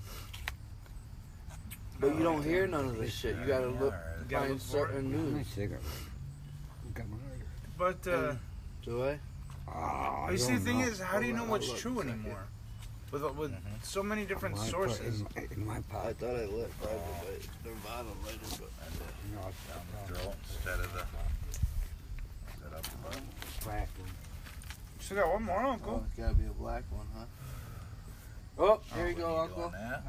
But you don't hear none of this shit. You gotta look, gotta find look for it. certain My news. cigarette. Got my lighter. But uh, Do I? Ah, I you see, the don't thing know. is, how do you know Hold on, what's I'll look true a second. anymore? With with so many different My- sources. In my, in my I pocket. thought I lit private light, Nirvana lighter, but You know, it's Down the throat instead of the. Instead of the button. cracking. Still got one more, oh, Uncle. it's gotta be a black one, huh? Oh, here you Oh, go, when Uncle. doing that,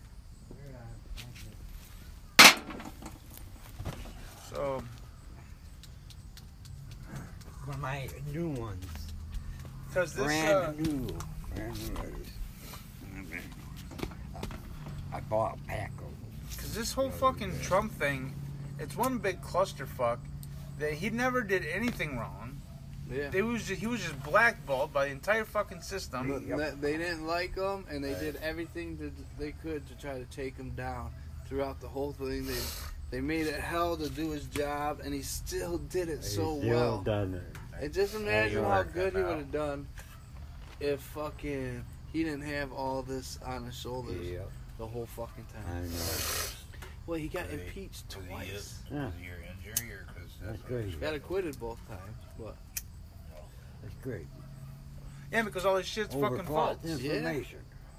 So One of my new ones. because this Brand uh, new. Brand new lighters. I bought a pack of them. Because this whole fucking Trump thing, it's one big clusterfuck. That he never did anything wrong. Yeah. They was just, he was just blackballed by the entire fucking system. But th- they didn't like him, and they did everything that they could to try to take him down throughout the whole thing. They they made it hell to do his job, and he still did it so Still well. done it. And just imagine you're how working good he out. would have done if fucking he didn't have all this on his shoulders Yeah, the whole fucking I time. know. Well, he got Was he- impeached was he twice. hit- Yeah. Was he your injury or because That's what great. it was? Got acquitted both times, but That's great. Yeah, because all this shit's fucking Over false. false information.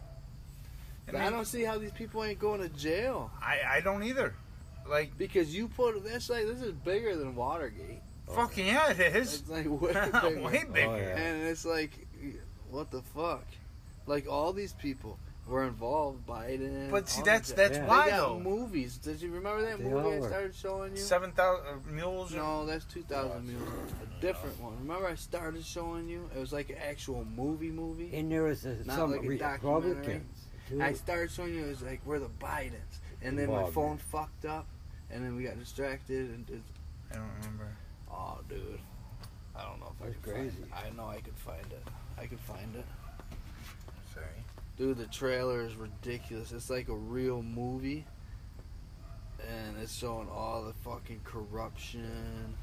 But I don't see how these people ain't going to jail. I, I don't either. Like, Because you put this like this is bigger than Watergate. fucking yeah, it is. It's like way bigger. Way bigger. Oh, yeah. And it's like, what the fuck? Like all these people were involved. Biden. But see, all that's that. that's Yeah. They why got though. movies. Did you remember that They movie all I were. started showing you? Seven thousand uh, mules. or- No, that's two thousand Mules. A different one. Remember I started showing you? It was like an actual movie movie. And there was uh, Not some like a Republicans. too. I started showing you it was like we're the Bidens, and then my Involved, phone yeah. fucked up, and then we got distracted and did. I don't remember. Oh, dude, I don't know if I That's could crazy. Find it. I know I could find it. I could find it. Sorry. Dude, the trailer is ridiculous. It's like a real movie, and it's showing all the fucking corruption.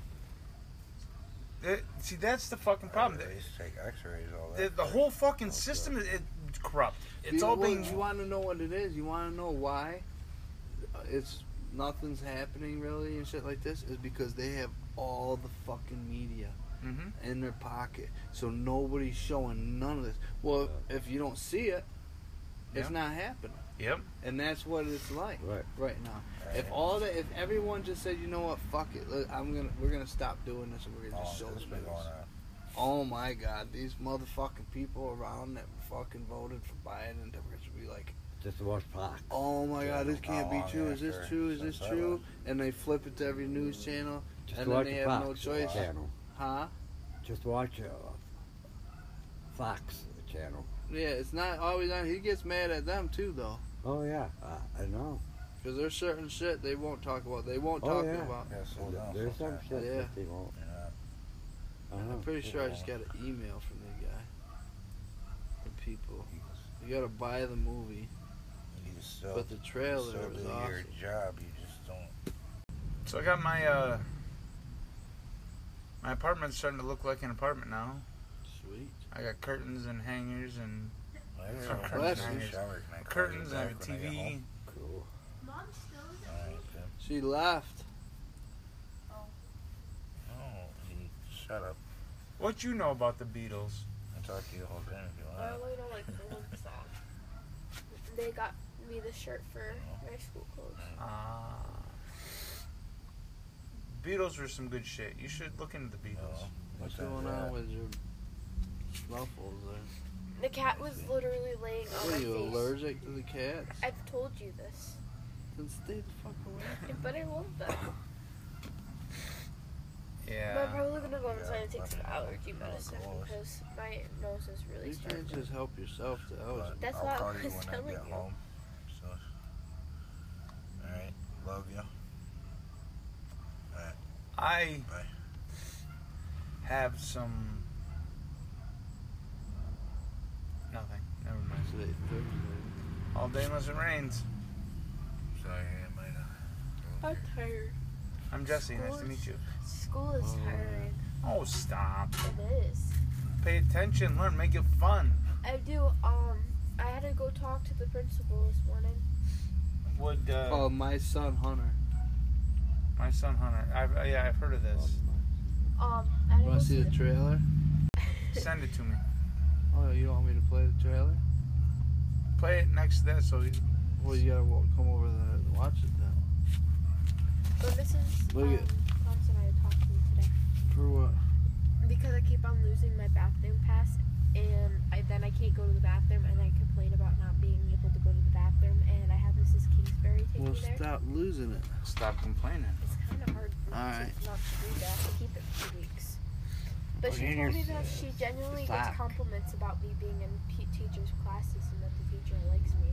It- see, that's the fucking problem. They used to take X-rays, all The, that. the whole fucking system is it's corrupt. It's You- all well, being. You want to know what it is? You want to know why? Uh, It's nothing's happening really and shit like this. Is because they have all the fucking media Mhm. in their pocket, so nobody's showing none of this. Well, if you don't see it, it's Yeah. not happening, Yep. and that's what it's like Right. right now. If all the if everyone just said, you know what, fuck it, look, I'm gonna we're gonna stop doing this and we're gonna How just long show has the this been news. going on? Oh my God, these motherfucking people around that fucking voted for Biden, they're gonna be like, Just to watch Fox. oh my God, this can't How be long true. Is this after true? Is this since that true? was? And they flip it to every news channel, Just and to then watch they the have Fox no choice. channel. Huh? Just watch uh, Fox channel. Yeah, it's not always on. He gets mad at them too, though, Oh yeah, uh, I know. because there's certain shit they won't talk about. They won't Oh, talk yeah. about. Yeah, slow down There's some sometimes. shit Yeah. that they won't. Yeah. I know. I'm pretty sure I just got an email from the guy. The people. You gotta buy the movie, You can still, but the you trailer still was do your awesome. job. You just don't. So I got my uh my apartment's starting to look like an apartment now. Sweet. I got curtains and hangers and Well, Yeah. I'll Well, turn that's- the shower. Can I call you curtains and I back have a when I get T V. home? Cool. Mom's still All right, then. She left. Oh, he, shut up. What you know about the Beatles? I'll talk to you the whole time if you I want. only know like the one song. They got me the shirt for my school clothes. Ah. Beatles were some good shit. You should look into the Beatles. Oh, What's what going time's on that? with your ruffles there? The cat was literally laying on What, my are you face. allergic to the cats? I've told you this, Then stay the fuck away. but I love them. But I'm Yeah. probably gonna go inside and Yeah, take some let me know. allergy medicine Close. because my nose is really You starting. can't just help yourself to allergy. But That's I'll what I call you was when I telling get you. home. So, all right. Love you. I Bye. have some. Nothing. Never mind. It's eight thirty. All day unless it rains. Sorry, I might have. I'm tired. I'm Jesse. Nice to meet you. School is Oh. tiring. Oh, stop. It is. Pay attention. Learn. Make it fun. I do. Um, I had to go talk to the principal this morning. Would uh, Oh, my son Hunter. my son Hunter? I've, uh, yeah, I've heard of this. Um, I had to You go want to see the the- trailer? Send it to me. Oh, you don't want me to play the trailer? Play it next to that. So you, Well, you gotta wa- come over there and watch it then. But Missus Look um, at- Thompson and I talked to me today For what? because I keep on losing my bathroom pass, and I, then I can't go to the bathroom, and I complain about not being able to go to the bathroom, and I have Missus Kingsbury take Well, me there. stop losing it. stop complaining. It's kind of hard for me Alright. to not to do that. To keep it for two weeks. But Put she it in told me your that she genuinely sack. gets compliments about me being in P- teachers' classes and that the teacher likes me.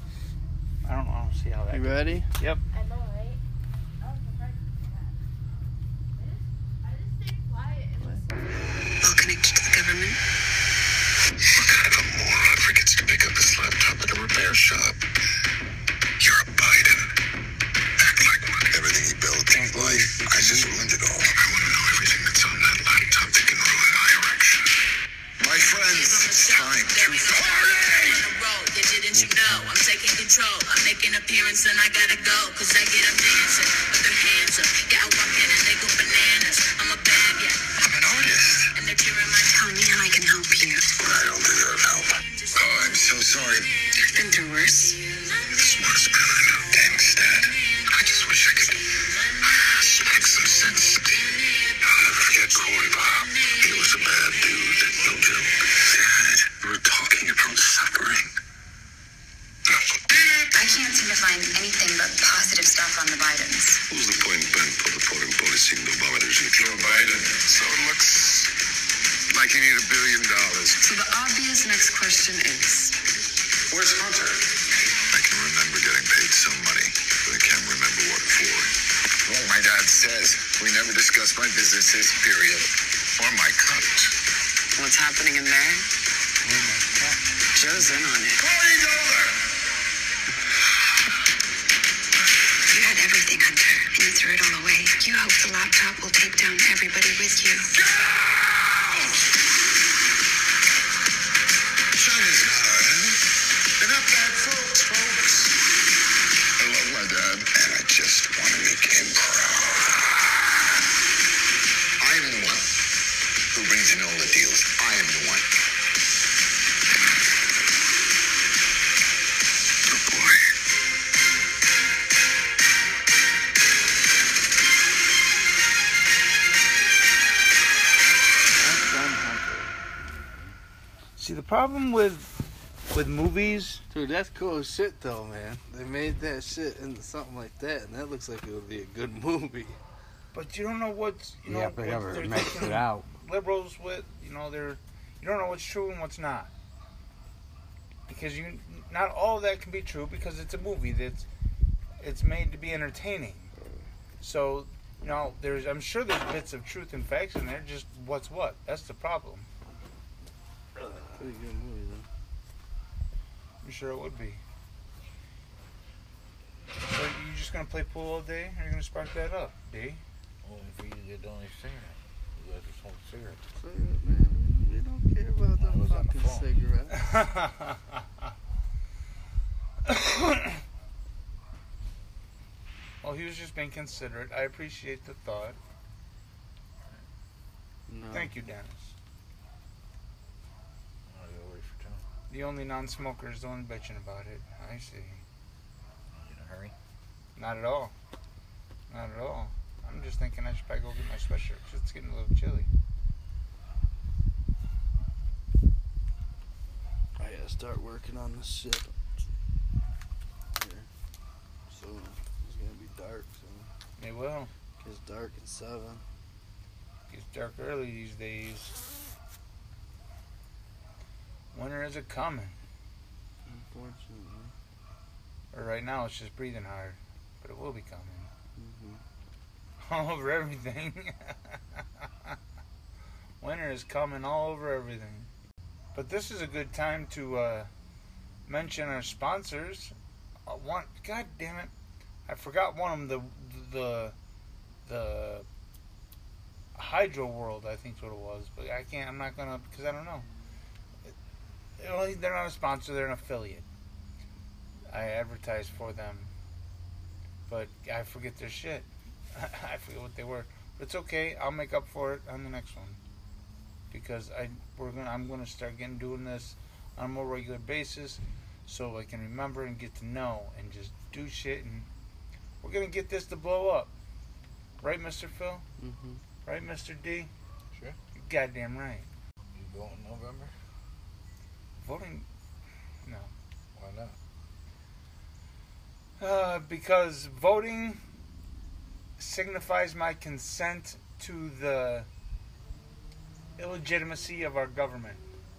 I don't. I don't see how that. You ready? I know, right? I was surprised for that. I just, I just stay quiet and listen. All connected to the government. What kind of a moron forgets to pick up his laptop at a repair shop? You're a Biden. Act like one. Everything he built in his life, I just ruined it all. I want to know everything that's on that laptop that can ruin my erection. My friends, it's time to party! Didn't you know I'm taking control? I'm making appearance and I gotta go, cause I get them dancing with their hands up. Yeah, I walk in and they go bananas. I'm a bad guy. I'm an artist. And they're cheering my Tell me how I can help you. I don't deserve help. Oh, I'm so sorry. I've been through worse. This was good. Thanks, Dad. I just wish I could speak some sense. I'll never forget Corey Bob. He was a bad dude. No joke. Dad, we were talking about suffering. I can't seem to find anything but positive stuff on the Bidens. What was the point Ben på the foreign policy no boundaries with Joe Biden? So it looks like you need a billion dollars. So the obvious next question is, Where's Hunter? I can remember getting paid some money, but I can't remember what for. Well, my dad says we never discuss my businesses, period. Or my cut. what's happening in there? Joe's in on it. Party's over! You had everything, Hunter, and you threw it all away. You hope the laptop will take down everybody with you. China's not our enemy. They're not bad folks, folks. I love my dad, and I just want to make him proud. I'm the one who brings in all the deals. I am the one. Good boy. See, the problem with with movies, Dude, that's cool as shit though, man. They made that shit into something like that, and that looks like it would be a good movie. but you don't know what's you know Yeah, if they what ever they're mix taking it out. liberals with. You know, they're you don't know what's true and what's not, because you not all of that can be true because it's a movie that's it's made to be entertaining. So you know, there's I'm sure there's bits of truth and facts in there. Just what's what. That's the problem. Pretty good movie though. I'm sure it would be. So you just gonna play pool all day, or you gonna spark that up, D? Only for you to get done a cigarette. You guys just smoke cigarettes. Cigarette, man. We don't care about I them was on the fucking phone. cigarettes. Well, he was just being considerate. I appreciate the thought. No. Thank you, Dennis. I gotta wait for time. The only non-smoker is the one bitching about it. I see. You in a hurry? Not at all. Not at all. I'm just thinking I should probably go get my sweatshirt 'cause it's getting a little chilly. I gotta start working on this shit. Here. Soon. It's gonna be dark soon. It will. It's dark at seven. It's dark early these days. Winter is a coming. Unfortunately. Or right now it's just breathing hard. But but it will be coming. Mm-hmm. All over everything. Winter is coming all over everything. But this is a good time to uh, mention our sponsors. Uh, one, God damn it, I forgot one of them. The the the Hydro World, I think is what it was. But I can't. I'm not gonna because I don't know. It, it, they're not a sponsor. They're an affiliate. I advertise for them, but I forget their shit. I forget what they were. But it's okay. I'll make up for it on the next one. Because I we're gonna I'm gonna start getting doing this on a more regular basis, so I can remember and get to know and just do shit, and we're gonna get this to blow up, right, Mister Phil? Mm-hmm. Right, Mister D? Sure. You're goddamn right. You vote in November? Voting? No. Why not? Uh, because voting signifies my consent to the illegitimacy of our government.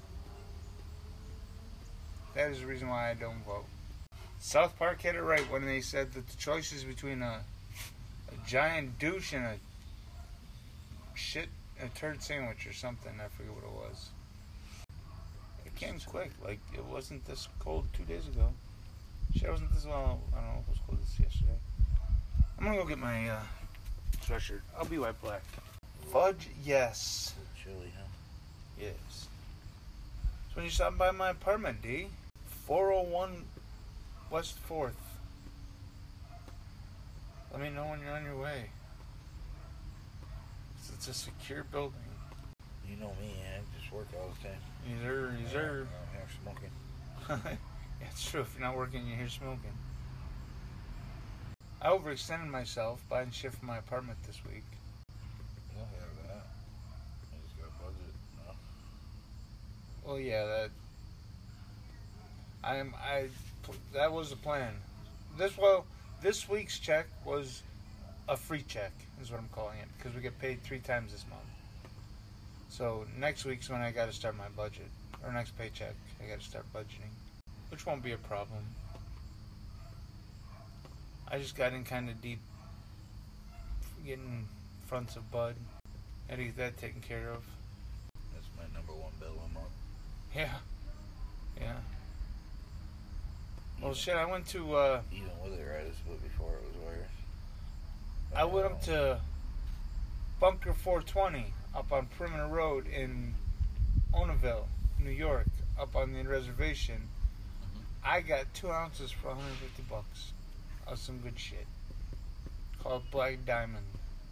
That is the reason why I don't vote. South Park had it right when they said that the choice is between a, a giant douche and a shit, a turd sandwich or something. I forget what it was. It came quick. Like, it wasn't this cold two days ago. Shit wasn't this well. I don't know if it was cold this yesterday. I'm gonna go get my uh, sweatshirt. I'll be right back. Fudge, yes. Chilly, huh? Yes. So when you stop by my apartment, D, four oh one West fourth. Let me know when you're on your way. It's a secure building. You know me, I just work all the time. Yes, sir. Yes, sir. I'm here smoking. Yeah, it's true. If you're not working, you're here smoking. I overextended myself buying shit from my apartment this week. You don't have that. I just got a budget. No. Well, yeah, that. I'm. I. That was the plan. This well, this week's check was a free check, is what I'm calling it, because we get paid three times this month. So next week's when I got to start my budget, or next paycheck, I got to start budgeting, which won't be a problem. I just got in kind of deep, getting fronts of bud. Had to get that taken care of. That's my number one bill a month. Yeah, yeah. Well, shit, I went to, uh... Even with it right, but before it was worse. I went up to Bunker four twenty up on Perimeter Road in Onaville, New York, up on the reservation. Mm-hmm. I got two ounces for one hundred fifty bucks of some good shit called Black Diamond.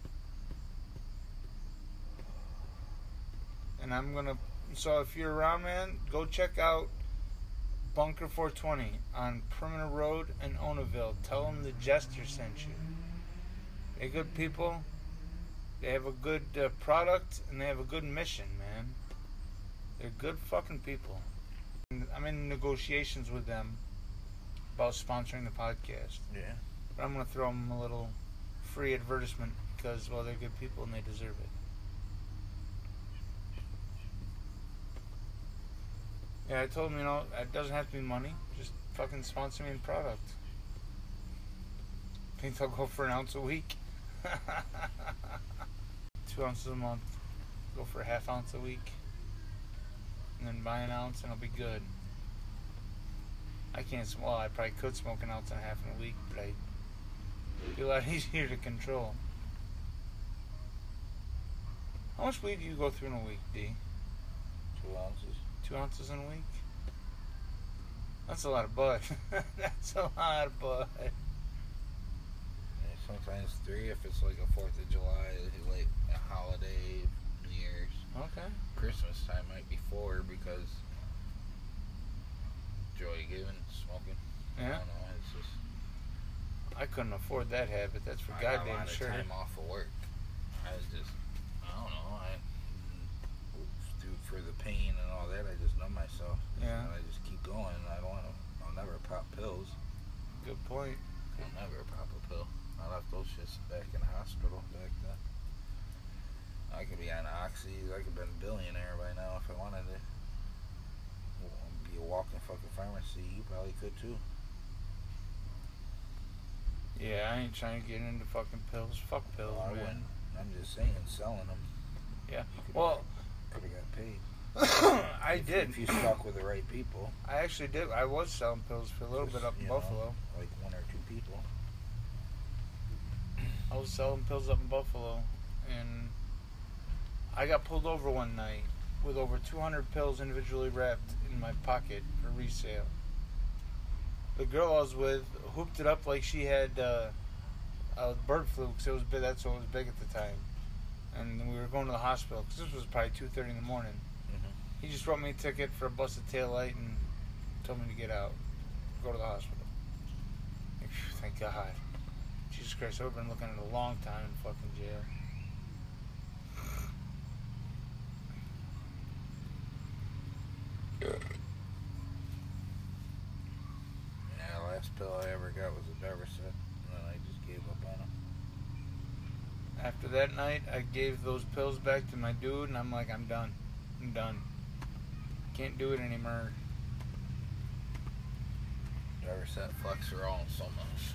And I'm gonna, so if you're around, man, go check out Bunker four twenty on Perimeter Road in Onaville. Tell them the Jester sent you. They're good people. They have a good uh, product, and they have a good mission, man. They're good fucking people. And I'm in negotiations with them about sponsoring the podcast. Yeah. But I'm going to throw them a little free advertisement because, well, they're good people and they deserve it. Yeah, I told them, you know, it doesn't have to be money. Just fucking sponsor me in product. Think they'll go for an ounce a week? Two ounces a month. Go for a half ounce a week. And then buy an ounce and I'll be good. I can't smoke. Well, I probably could smoke an ounce and a half in a week, but I, it'd be a lot easier to control. How much weed do you go through in a week, D? Two ounces. Two ounces in a week? That's a lot of bud. That's a lot of bud. Sometimes three if it's like a fourth of July, like a holiday, New Year's. Okay. Christmas time might be four because joy giving, smoking. Yeah. I don't know. It's just. I couldn't afford that habit. That's for I got a goddamn lot of sure. time off of work. I was just, I don't know. I do for the pain and all that. I just numb myself. Yeah. And I just keep going. I don't want to. I'll never pop pills. Good point. I'll never pop a pill. I left those shits back in the hospital back then. I could be on oxy. I could have been a billionaire by now if I wanted to. Be a walking fucking pharmacy. You probably could too. Yeah, I ain't trying to get into fucking pills. Fuck pills, Well, I man. wouldn't. I'm just saying, selling them. Yeah. Could've Well, got, could have got paid. I if, did. If you stuck with the right people. I actually did. I was selling pills for a little Just, bit up in you know, Buffalo. like one or two people. I was selling pills up in Buffalo, and I got pulled over one night with over two hundred pills individually wrapped in my pocket for resale. The girl I was with hooped it up like she had uh, a bird flu, because it was big. That's what was big at the time. And we were going to the hospital, because this was probably two thirty in the morning. Mm-hmm. He just wrote me a ticket for a busted taillight and told me to get out, go to the hospital. Like, phew, thank God. Jesus Christ, I've been looking at a long time in fucking jail. Yeah, the last pill I ever got was a Darvocet, and then I just gave up on them. After that night, I gave those pills back to my dude, and I'm like, I'm done. I'm done. Can't do it anymore. Darvocet, Flexerol, and Somos.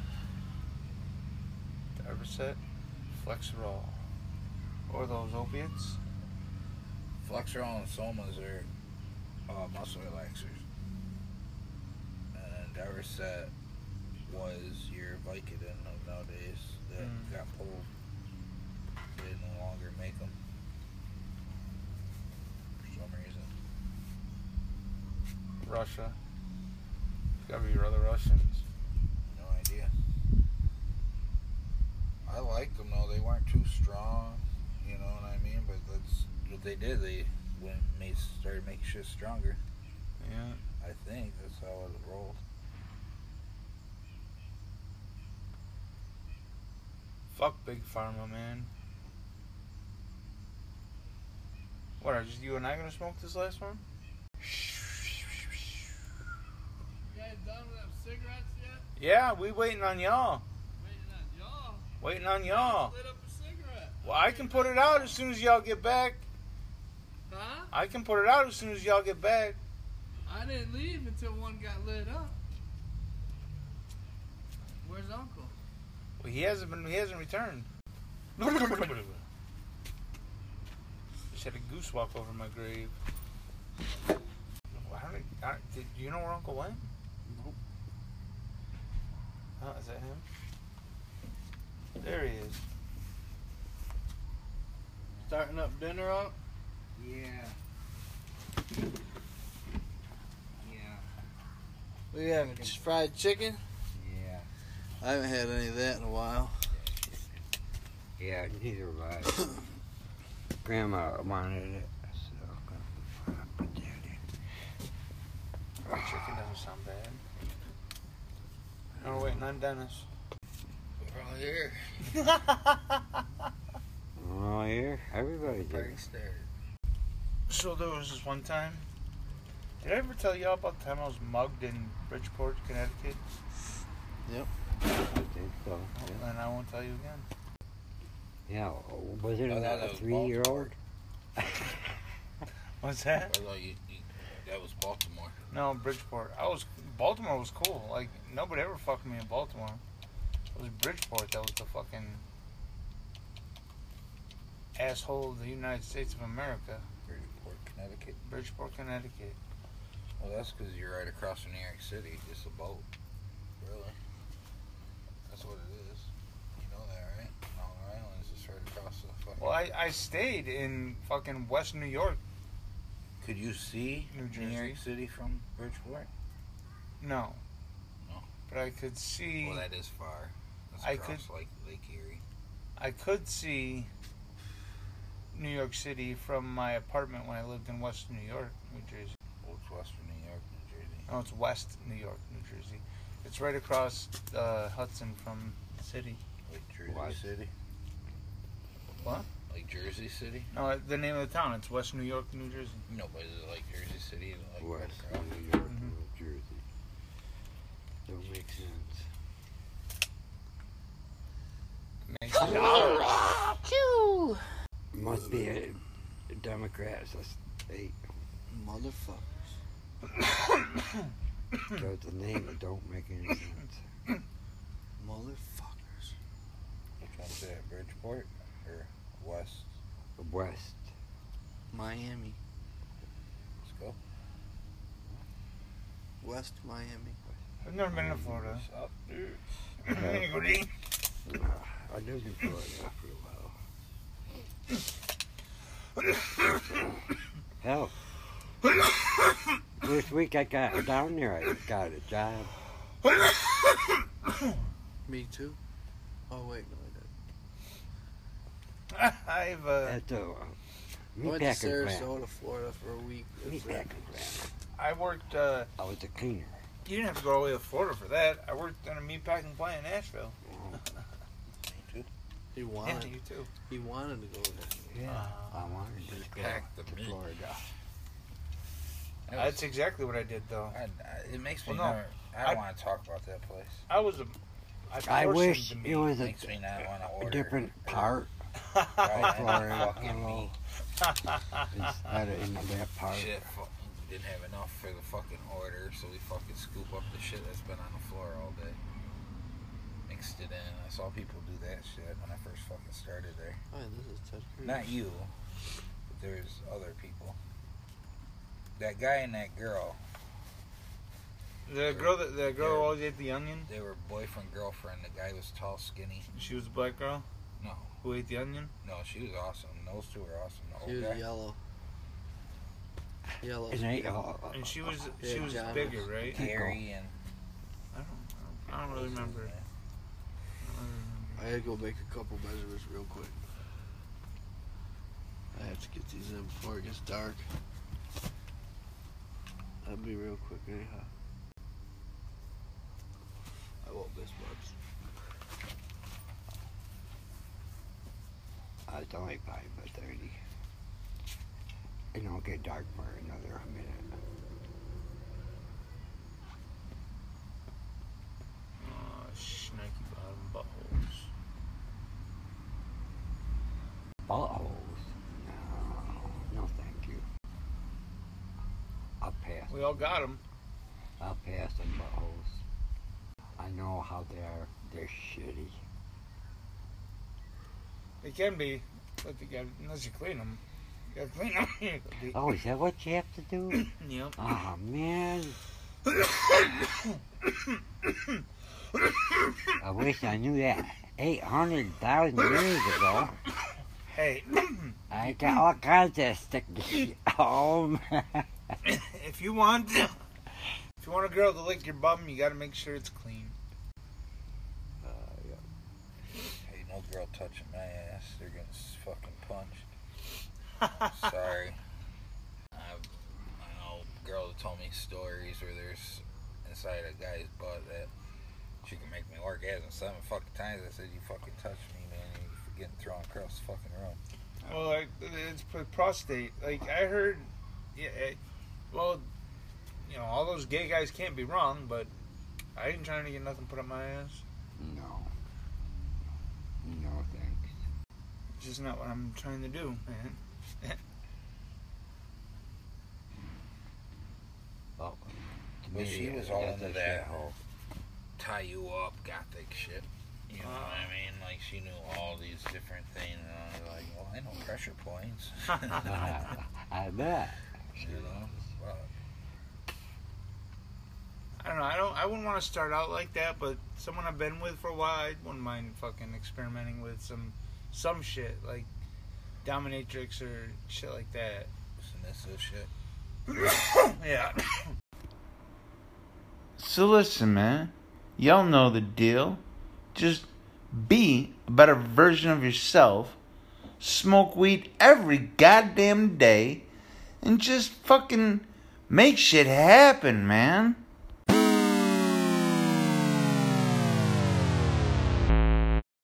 Darvocet, Flexerol, or those opiates. Flexerol and Somas are uh, muscle relaxers. And Darvocet was your Vicodin of nowadays that Mm. got pulled. They no longer make them for some reason. Russia. It's gotta be your other Russians. No idea. I liked them though. They weren't too strong, you know what I mean? But that's what they did. They went made started making shit stronger. Yeah. I think that's how it rolled. Fuck Big Pharma, man. What, are just you and I gonna smoke this last one? You guys done with them cigarettes yet? Yeah, we waiting on y'all. Waiting on y'all. Waiting on y'all. Lit up a cigarette. Well, I can put it out as soon as y'all get back. Huh? I can put it out as soon as y'all get back. I didn't leave until one got lit up. Where's Uncle? Well, he hasn't been. He hasn't returned. Just had a goose walk over my grave. How did, I, did you know where Uncle went? Nope. Oh, is that him? There he is. Starting up dinner up? Yeah. Yeah. We having fried chicken? Yeah. I haven't had any of that in a while. Yeah, neither have I. Grandma wanted it, so I'm gonna put that in. Chicken doesn't sound bad. Oh, we're waiting on Dennis. We're all here. Oh, yeah, everybody Party did. started. So there was this one time. Did I ever tell y'all about the time I was mugged in Bridgeport, Connecticut? Yep. I think so. Yeah. And I won't tell you again. Yeah, was it I thought about that a was three-year-old? What's that? I thought you, you, that was Baltimore. No, Bridgeport. I was Baltimore was cool. Like nobody ever fucked me in Baltimore. It was Bridgeport that was the fucking asshole of the United States of America. Bridgeport, Connecticut. Bridgeport, Connecticut. Well, that's because you're right across from New York City. Just a boat. Really? That's what it is. You know that, right? Long Island is just right across the fucking... Well, I, I stayed in fucking West New York. Could you see New New Jersey. York City from Bridgeport? No. No. But I could see. Well, that is far. That's I across could- like Lake Erie. I could see New York City from my apartment when I lived in West New York, New Jersey. Well, it's Western New York, New Jersey. No, it's West New York, New Jersey. It's right across uh, Hudson from the city. Like Jersey What? City. What? Like Jersey City? No, the name of the town. It's West New York, New Jersey. No, but is it like Jersey City? Like right West across? New York, Mhm. New Jersey. Don't make sense. Makes sense. Must be a Democrats, a state. Motherfuckers. Because the name it don't make any sense. Motherfuckers. One's at Bridgeport or West? West. Miami. Let's go. West Miami. I've never been to Florida. South, dude. You go deep. I lived in Florida for a while. Hell. This week I got down there, I got a job. Me too. Oh wait, no, I didn't. I've uh, At the uh, I went to meatpacking plant. Sarasota, Florida for a week. That's Meatpacking it. plant. I worked. Uh, I was a cleaner. you didn't have to go all the way to Florida for that. I worked in a meatpacking plant in Nashville. He Yeah, wanted. you too. He wanted to go there. Yeah, I wanted to go Pack the to meat. Florida. That That's was- exactly what I did, though. I, I, it makes me Well, no. never. I I- don't want to talk about that place. I was a. I, I portioned wish the it meat. was a, Makes me not want to a order. different or part try of that Florida. fucking you know, meat. instead of in that part. Shit, fu- didn't have enough for the fucking order, so we fucking scoop up the shit that's been on the floor all day. Mixed it in. I saw people do that shit when I first fucking started there. Oh, this is Ted Cruz. Not you, but there's other people. That guy and that girl, The girl that the girl who always ate the onion. they were boyfriend girlfriend. The guy was tall, skinny. She was a black girl No, who ate the onion. no, she was awesome. Those two were awesome. The She old was guy. yellow. Yellow. And they, uh, And she was Yeah, she was John bigger, was- right? Harry and I don't I don't really remember. I don't really remember. I had to go make a couple measurements real quick. I have to get these in before it gets dark. That'll be real quick anyhow. I won't miss much. uh, it's only five by thirty. And it'll get dark for another minute. Oh, snaky bottom buttholes. Buttholes? No, no thank you. I'll pass. We all got them. I'll pass on buttholes. I know how they are. They're shitty. They can be, but they got unless you clean them. You gotta clean them. Oh, is that what you have to do? Yep. Oh, man. I wish I knew that eight hundred thousand years ago. Hey, I got all kinds of sticky. Oh, man. if you want, if you want a girl to lick your bum, you gotta make sure it's clean. Uh, yeah. hey, no girl touching my ass. They're getting s- fucking punched. Sorry. I've, I know a girl that told me stories where there's inside a guy's butt that she can make me orgasm seven fucking times. I said, you fucking touched me, man. You're getting thrown across the fucking room. Well, like, it's p- prostate. Like, I heard, yeah, it, well, you know, all those gay guys can't be wrong, but I ain't trying to get nothing put up my ass. No. No, thanks. It's just not what I'm trying to do, man. Well, to But me, she was uh, all that's into a that shithole. tie you up gothic shit. You know what I mean? Like, she knew all these different things, and I was like, well, I know pressure points. I bet. You know? Well, I don't know. I don't. I wouldn't want to start out like that, but someone I've been with for a while, I wouldn't mind fucking experimenting with some some shit like dominatrix or shit like that. submissive shit. Yeah. So listen, man. Y'all know the deal. Just be a better version of yourself. Smoke weed every goddamn day. And just fucking make shit happen, man.